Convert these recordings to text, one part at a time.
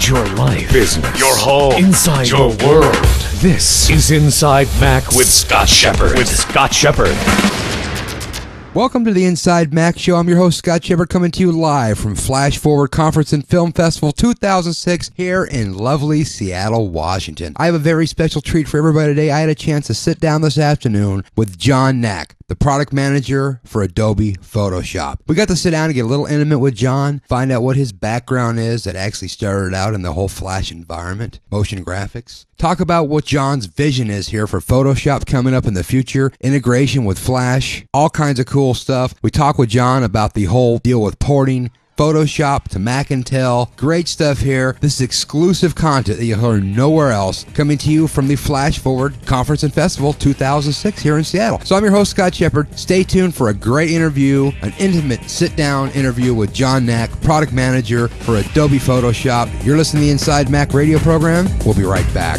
Inside your life, business, your home, inside your world. This is Inside Mac with Scott Shepard. Welcome to the Inside Mac Show. I'm your host, Scott Shepard, coming to you live from Flash Forward Conference and Film Festival 2006 here in lovely Seattle, Washington. I have a very special treat for everybody today. I had a chance to sit down this afternoon with John Nack, the product manager for Adobe Photoshop. We got to sit down and get a little intimate with John, find out what his background is that actually started out in the whole Flash environment, motion graphics. Talk about what John's vision is here for Photoshop coming up in the future, integration with Flash, all kinds of cool stuff. We talk with John about the whole deal with porting Photoshop to Mac and Tel. Great stuff here. This is exclusive content that you'll hear nowhere else, coming to you from the Flash Forward Conference and Festival 2006 here in Seattle. So I'm your host, Scott Shepard. Stay tuned for a great interview, an intimate sit-down interview with John Nack, product manager for Adobe Photoshop. You're listening to the Inside Mac radio program. We'll be right back.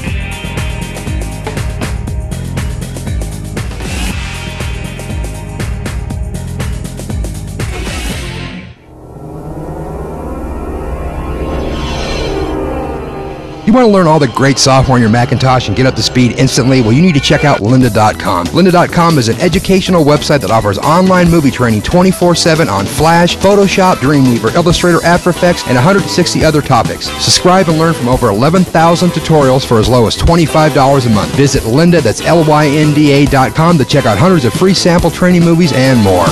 You want to learn all the great software on your Macintosh and get up to speed instantly? Well, you need to check out lynda.com. Lynda.com is an educational website that offers online movie training 24/7 on Flash, Photoshop, Dreamweaver, Illustrator, After Effects, and 160 other topics. Subscribe and learn from over 11,000 tutorials for as low as $25 a month. Visit Lynda, that's Lynda.com, to check out hundreds of free sample training movies and more.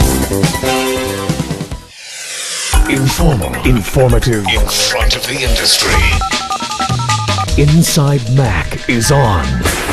Informal, informative, in front of the industry. Inside Mac is on.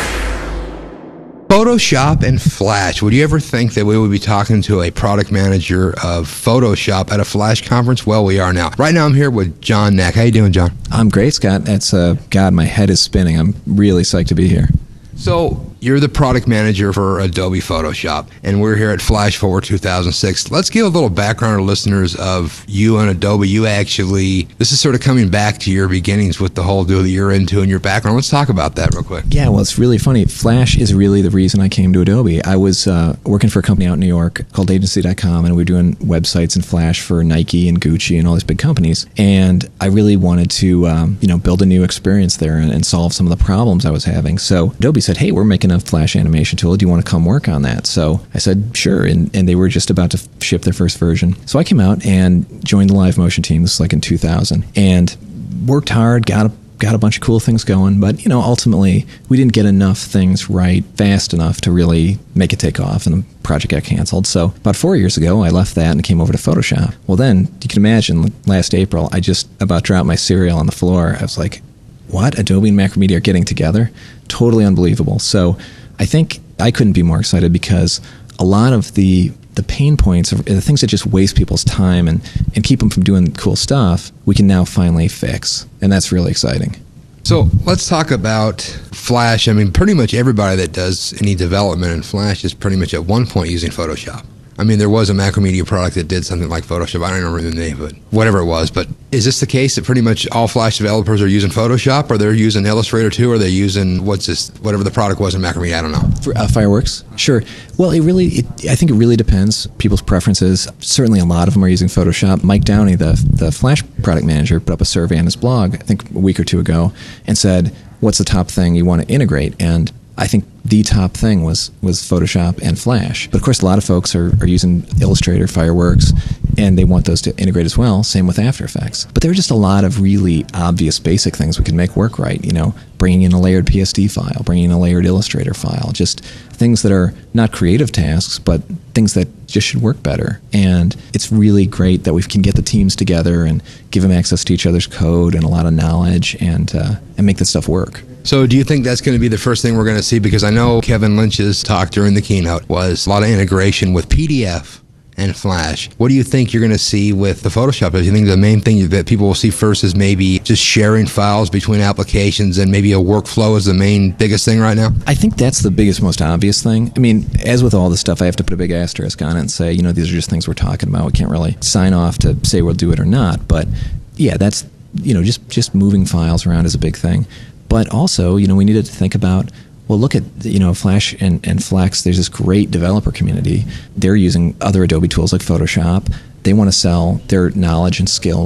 Photoshop and Flash. Would you ever think that we would be talking to a product manager of Photoshop at a Flash conference? Well, we are now. Right now I'm here with John Nack. How you doing, John? I'm great, Scott. That's God, my head is spinning. I'm really psyched to be here. So, you're the product manager for Adobe Photoshop, and we're here at Flash Forward 2006. Let's give a little background to listeners of you and Adobe. You actually, this is sort of coming back to your beginnings with the whole deal that you're into and your background. Let's talk about that real quick. Yeah, well, it's really funny. Flash is really the reason I came to Adobe. I was working for a company out in New York called Agency.com, and we were doing websites in Flash for Nike and Gucci and all these big companies. And I really wanted to, build a new experience there and solve some of the problems I was having. So Adobe said, hey, we're making a Flash animation tool. Do you want to come work on that? So I said, sure. And they were just about to ship their first version. So I came out and joined the live motion team. This is like in 2000, and worked hard, got a bunch of cool things going. But, ultimately, we didn't get enough things right fast enough to really make it take off, and the project got canceled. So about 4 years ago, I left that and came over to Photoshop. Well, then, you can imagine, last April, I just about dropped my cereal on the floor. I was like, what? Adobe and Macromedia are getting together? Totally unbelievable. So I think I couldn't be more excited, because a lot of the pain points, the things that just waste people's time and keep them from doing cool stuff, we can now finally fix. And that's really exciting. So let's talk about Flash. I mean, pretty much everybody that does any development in Flash is pretty much at one point using Photoshop. I mean, there was a Macromedia product that did something like Photoshop. I don't remember the name of it, whatever it was. But is this the case that pretty much all Flash developers are using Photoshop, or they're using Illustrator too, or they're using whatever the product was in Macromedia? I don't know. For, Fireworks? Sure. Well, I think it really depends. People's preferences. Certainly a lot of them are using Photoshop. Mike Downey, the Flash product manager, put up a survey on his blog, I think a week or two ago, and said, what's the top thing you want to integrate? And I think the top thing was Photoshop and Flash. But of course, a lot of folks are using Illustrator, Fireworks, and they want those to integrate as well. Same with After Effects. But there are just a lot of really obvious basic things we can make work right. Bringing in a layered PSD file, bringing in a layered Illustrator file, just things that are not creative tasks, but things that just should work better. And it's really great that we can get the teams together and give them access to each other's code and a lot of knowledge and make this stuff work. So do you think that's going to be the first thing we're going to see? Because I know Kevin Lynch's talk during the keynote was a lot of integration with PDF and Flash. What do you think you're going to see with the Photoshop? Do you think the main thing that people will see first is maybe just sharing files between applications, and maybe a workflow is the biggest thing right now? I think that's the biggest, most obvious thing. I mean, as with all this stuff, I have to put a big asterisk on it and say, these are just things we're talking about. We can't really sign off to say we'll do it or not. But yeah, that's, just moving files around is a big thing. But also, we needed to think about, well, look at, Flash and Flex. There's this great developer community. They're using other Adobe tools like Photoshop. They want to sell their knowledge and skills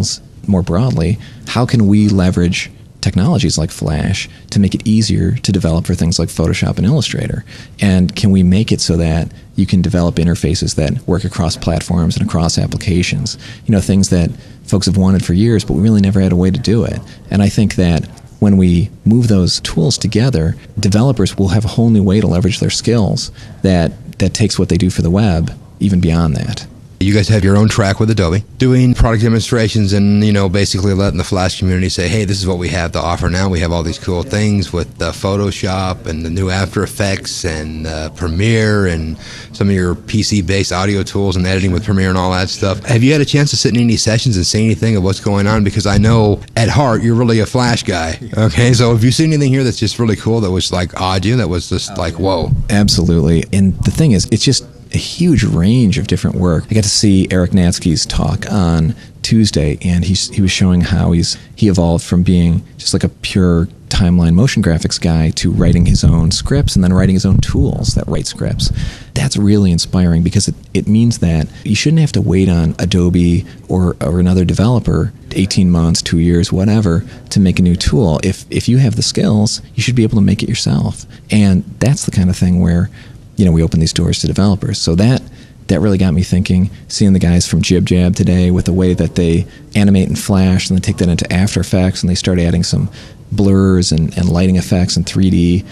more broadly, how can we leverage technologies like Flash to make it easier to develop for things like Photoshop and Illustrator? And can we make it so that you can develop interfaces that work across platforms and across applications? Things that folks have wanted for years, but we really never had a way to do it. And I think that when we move those tools together, developers will have a whole new way to leverage their skills that takes what they do for the web even beyond that. You guys have your own track with Adobe, doing product demonstrations and, basically letting the Flash community say, hey, this is what we have to offer now. We have all these cool things with Photoshop and the new After Effects and Premiere and some of your PC-based audio tools and editing with Premiere and all that stuff. Have you had a chance to sit in any sessions and say anything of what's going on? Because I know at heart you're really a Flash guy. Okay, so have you seen anything here that's just really cool that was like awed you, that was just whoa? Absolutely. And the thing is, it's just a huge range of different work. I got to see Eric Natsky's talk on Tuesday, and he was showing how he evolved from being just like a pure timeline motion graphics guy to writing his own scripts and then writing his own tools that write scripts. That's really inspiring because it means that you shouldn't have to wait on Adobe or another developer 18 months, 2 years, whatever, to make a new tool. If you have the skills, you should be able to make it yourself. And that's the kind of thing where we open these doors to developers. So that really got me thinking, seeing the guys from JibJab today with the way that they animate in Flash and then take that into After Effects and they start adding some blurs and lighting effects and 3D.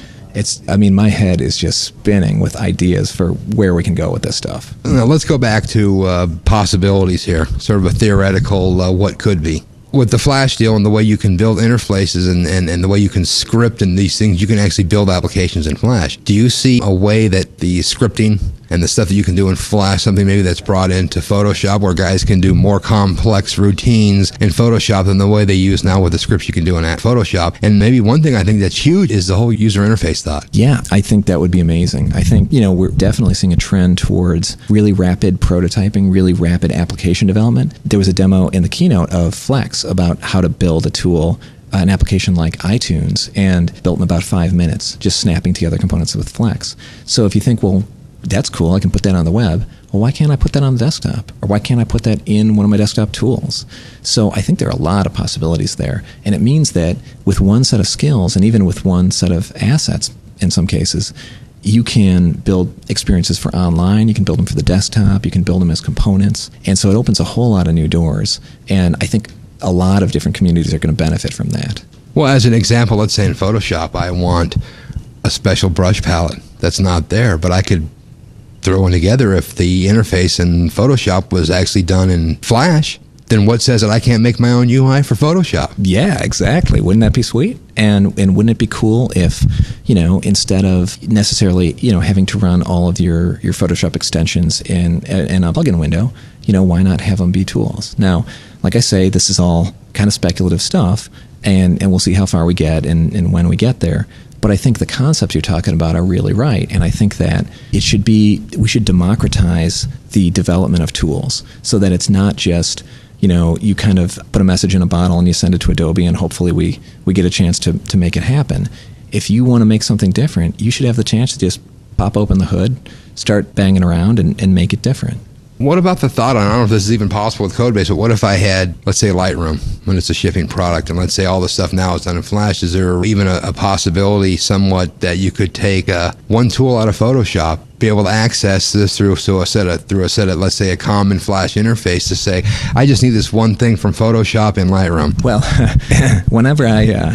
My head is just spinning with ideas for where we can go with this stuff. Now, let's go back to possibilities here, sort of a theoretical what could be. With the Flash deal and the way you can build interfaces and the way you can script and these things, you can actually build applications in Flash. Do you see a way that the scripting and the stuff that you can do in Flash, something maybe that's brought into Photoshop where guys can do more complex routines in Photoshop than the way they use now with the scripts you can do in Photoshop? And maybe one thing I think that's huge is the whole user interface thought. Yeah, I think that would be amazing. I think, we're definitely seeing a trend towards really rapid prototyping, really rapid application development. There was a demo in the keynote of Flex about how to build a tool, an application like iTunes, and built in about 5 minutes, just snapping together components with Flex. So if you think, well, that's cool, I can put that on the web. Well, why can't I put that on the desktop? Or why can't I put that in one of my desktop tools? So I think there are a lot of possibilities there. And it means that with one set of skills, and even with one set of assets in some cases, you can build experiences for online, you can build them for the desktop, you can build them as components. And so it opens a whole lot of new doors. And I think a lot of different communities are going to benefit from that. Well, as an example, let's say in Photoshop, I want a special brush palette that's not there, but I could throw one together. If the interface in Photoshop was actually done in Flash, then what says that I can't make my own UI for Photoshop? Yeah, exactly. Wouldn't that be sweet? And wouldn't it be cool if, instead of necessarily, having to run all of your Photoshop extensions in a plugin window, why not have them be tools? Now, like I say, this is all kind of speculative stuff, and we'll see how far we get and when we get there. But I think the concepts you're talking about are really right, and I think that we should democratize the development of tools so that it's not just, you kind of put a message in a bottle and you send it to Adobe and hopefully we get a chance to make it happen. If you want to make something different, you should have the chance to just pop open the hood, start banging around and make it different. What about the thought, I don't know if this is even possible with Codebase, but what if I had, let's say, Lightroom, when it's a shipping product, and let's say all the stuff now is done in Flash? Is there even a possibility somewhat that you could take one tool out of Photoshop, be able to access this through a set of, let's say, a common Flash interface to say, I just need this one thing from Photoshop in Lightroom? Well, whenever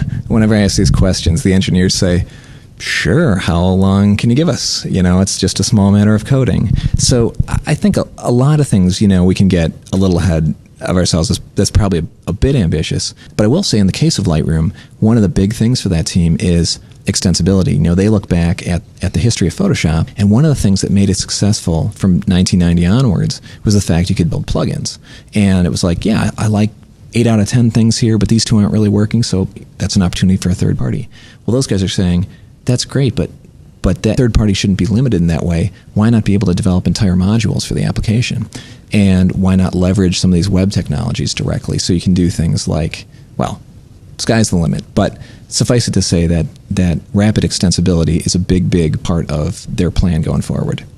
I ask these questions, the engineers say, sure, how long can you give us? It's just a small matter of coding. So I think a lot of things, we can get a little ahead of ourselves. That's probably a bit ambitious. But I will say in the case of Lightroom, one of the big things for that team is extensibility. They look back at the history of Photoshop, and one of the things that made it successful from 1990 onwards was the fact you could build plugins. And it was like, yeah, I like 8 out of 10 things here, but these 2 aren't really working, so that's an opportunity for a third party. Well, those guys are saying, that's great, but that third party shouldn't be limited in that way. Why not be able to develop entire modules for the application? And why not leverage some of these web technologies directly so you can do things like, well, sky's the limit. But suffice it to say that rapid extensibility is a big, big part of their plan going forward.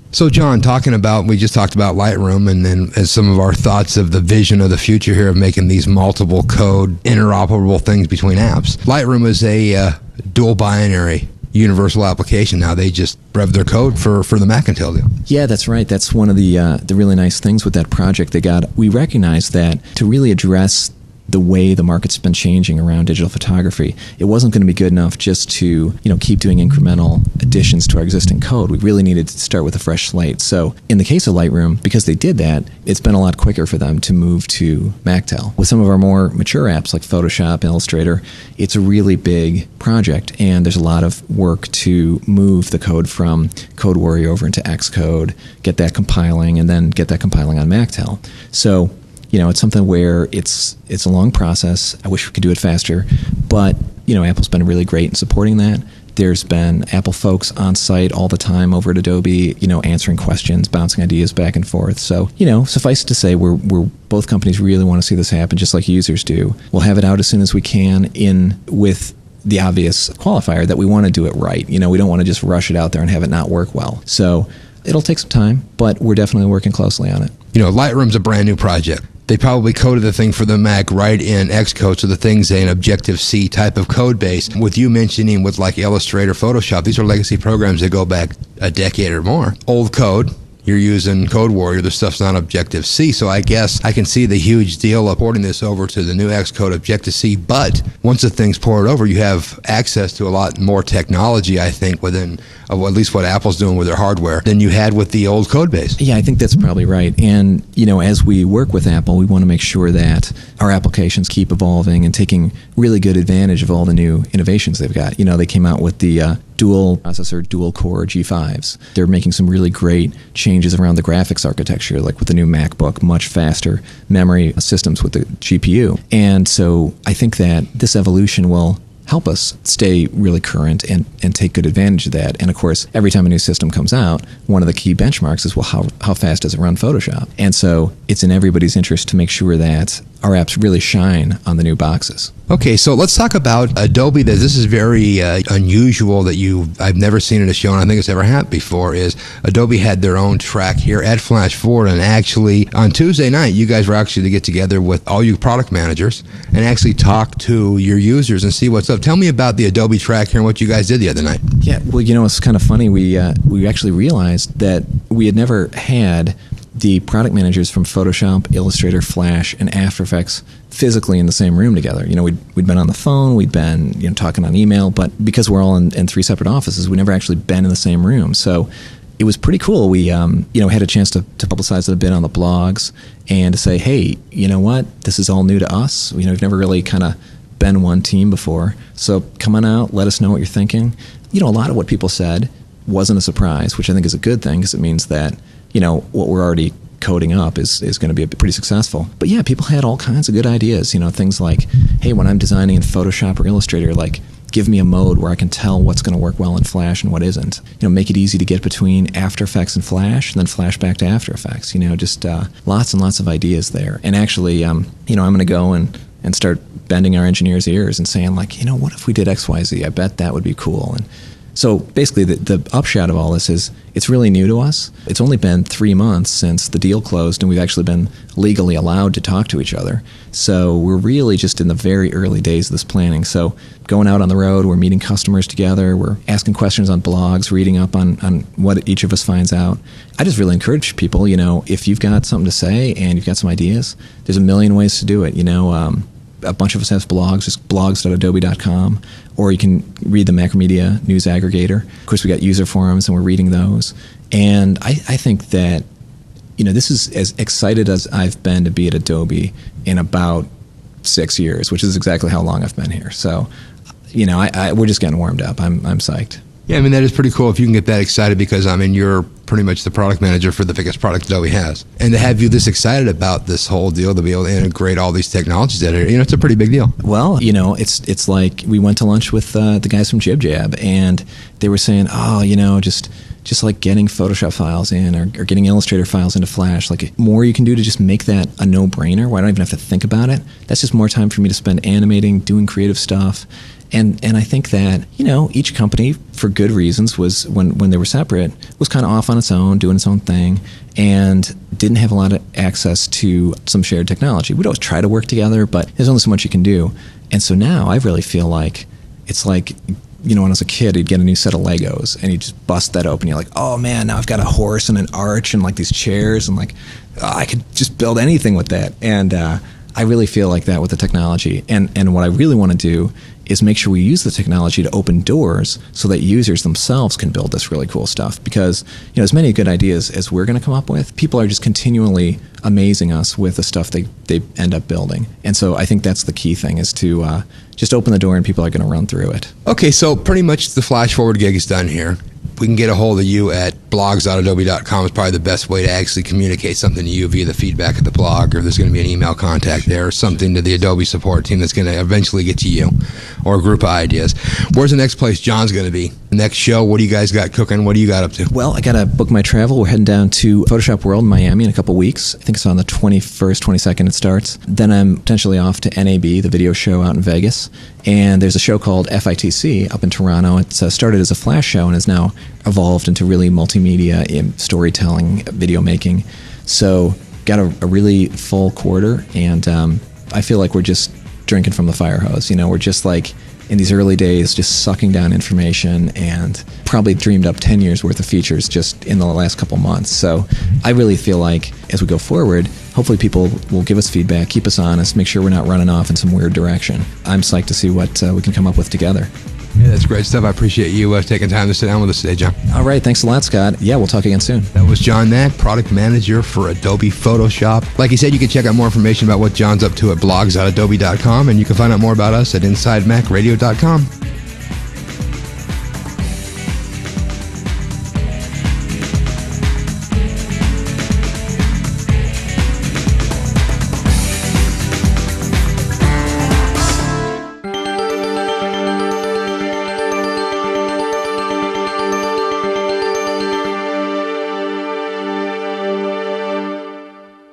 So, John, we just talked about Lightroom, and then as some of our thoughts of the vision of the future here of making these multiple code interoperable things between apps. Lightroom is a dual binary universal application now. They just rev their code for the Mac Intel deal. Yeah, that's right. That's one of the really nice things with that project. We recognized that to really address the way the market's been changing around digital photography, it wasn't going to be good enough just to keep doing incremental additions to our existing code. We really needed to start with a fresh slate. So in the case of Lightroom, because they did that, it's been a lot quicker for them to move to MacTel. With some of our more mature apps like Photoshop, Illustrator, it's a really big project, and there's a lot of work to move the code from CodeWarrior over into Xcode, get that compiling, and then get that compiling on MacTel. So it's something where it's a long process. I wish we could do it faster, but Apple's been really great in supporting that. There's been Apple folks on site all the time over at Adobe, answering questions, bouncing ideas back and forth. So, suffice it to say, we're both companies really want to see this happen, just like users do. We'll have it out as soon as we can, with the obvious qualifier that we want to do it right. We don't want to just rush it out there and have it not work well. So it'll take some time, but we're definitely working closely on it. Lightroom's a brand new project. They probably coded the thing for the Mac right in Xcode, so the thing's an Objective-C type of code base. With you mentioning with like Illustrator, Photoshop, these are legacy programs that go back a decade or more. Old code. You're using CodeWarrior, the stuff's not Objective-C, so I guess I can see the huge deal of porting this over to the new Xcode Objective-C, but once the thing's poured over, you have access to a lot more technology, I think, within at least what Apple's doing with their hardware than you had with the old code base. Yeah, I think that's probably right. And, as we work with Apple, we want to make sure that our applications keep evolving and taking really good advantage of all the new innovations they've got. They came out with the dual processor, dual core G5s. They're making some really great changes around the graphics architecture, like with the new MacBook, much faster memory systems with the GPU. And so I think that this evolution will help us stay really current and take good advantage of that. And of course, every time a new system comes out, one of the key benchmarks is, how fast does it run Photoshop? And so it's in everybody's interest to make sure that our apps really shine on the new boxes. Okay, so let's talk about Adobe. This is very unusual that I've never seen it a show, and I think it's ever happened before, is Adobe had their own track here at Flash Forward, and actually on Tuesday night, you guys were actually to get together with all you product managers and actually talk to your users and see what's up. Tell me about the Adobe track here and what you guys did the other night. Yeah, well, it's kind of funny. We actually realized that we had never had the product managers from Photoshop, Illustrator, Flash, and After Effects physically in the same room together. We'd been on the phone, we'd been talking on email, but because we're all in 3 separate offices, we never actually been in the same room. So it was pretty cool. We had a chance to publicize it a bit on the blogs and to say, hey, you know what? This is all new to us. We've never really kind of been one team before. So come on out, let us know what you're thinking. A lot of what people said wasn't a surprise, which I think is a good thing, because it means that what we're already coding up is going to be pretty successful. But yeah, people had all kinds of good ideas. Things like, hey, when I'm designing in Photoshop or Illustrator, like, give me a mode where I can tell what's going to work well in Flash and what isn't. Make it easy to get between After Effects and Flash, and then Flash back to After Effects. Just lots and lots of ideas there. And actually, I'm going to go and start bending our engineers' ears and saying, like, what if we did X, Y, Z? I bet that would be cool. And so basically the upshot of all this is it's really new to us. It's only been 3 months since the deal closed, and we've actually been legally allowed to talk to each other. So we're really just in the very early days of this planning. So going out on the road, we're meeting customers together, we're asking questions on blogs, reading up on what each of us finds out. I just really encourage people, if you've got something to say and you've got some ideas, there's a million ways to do it. A bunch of us have blogs, just blogs.adobe.com, or you can read the Macromedia news aggregator. Of course, we got user forums, and we're reading those. And I think that, this is as excited as I've been to be at Adobe in about 6 years, which is exactly how long I've been here. So, we're just getting warmed up. I'm psyched. Yeah, that is pretty cool if you can get that excited, because you're pretty much the product manager for the biggest product Adobe has. And to have you this excited about this whole deal, to be able to integrate all these technologies that are, it's a pretty big deal. Well, it's like we went to lunch with the guys from JibJab, and they were saying, just like getting Photoshop files in or getting Illustrator files into Flash, like more you can do to just make that a no-brainer where I don't even have to think about it. That's just more time for me to spend animating, doing creative stuff. And I think that, each company, for good reasons, was when they were separate, was kind of off on its own, doing its own thing, and didn't have a lot of access to some shared technology. We'd always try to work together, but there's only so much you can do. And so now I really feel like it's like, when I was a kid, you'd get a new set of Legos and you just bust that open. You're like, oh man, now I've got a horse and an arch and like these chairs, and like, I could just build anything with that. And I really feel like that with the technology. And what I really want to do is make sure we use the technology to open doors so that users themselves can build this really cool stuff. Because, as many good ideas as we're going to come up with, people are just continually amazing us with the stuff they end up building. And so I think that's the key thing, is to just open the door and people are going to run through it. Okay, so pretty much the Flash Forward gig is done here. We can get a hold of you at blogs.adobe.com is probably the best way to actually communicate something to you via the feedback of the blog, or there's going to be an email contact there, or something to the Adobe support team that's going to eventually get to you, or a group of ideas. Where's the next place John's going to be? Next show, what do you guys got cooking? What do you got up to? Well, I got to book my travel. We're heading down to Photoshop World in Miami in a couple weeks. I think it's on the 21st, 22nd it starts. Then I'm potentially off to NAB, the video show out in Vegas. And there's a show called FITC up in Toronto. It's started as a flash show and has now evolved into really multimedia storytelling, video making. So got a really full quarter, and I feel like we're just drinking from the fire hose. We're just like in these early days, just sucking down information, and probably dreamed up 10 years worth of features just in the last couple months. So I really feel like as we go forward, hopefully people will give us feedback, keep us honest, make sure we're not running off in some weird direction. I'm psyched to see what we can come up with together. Yeah, that's great stuff. I appreciate you taking time to sit down with us today, John. All right. Thanks a lot, Scott. Yeah, we'll talk again soon. That was John Mack, product manager for Adobe Photoshop. Like he said, you can check out more information about what John's up to at blogs.adobe.com, and you can find out more about us at InsideMacRadio.com.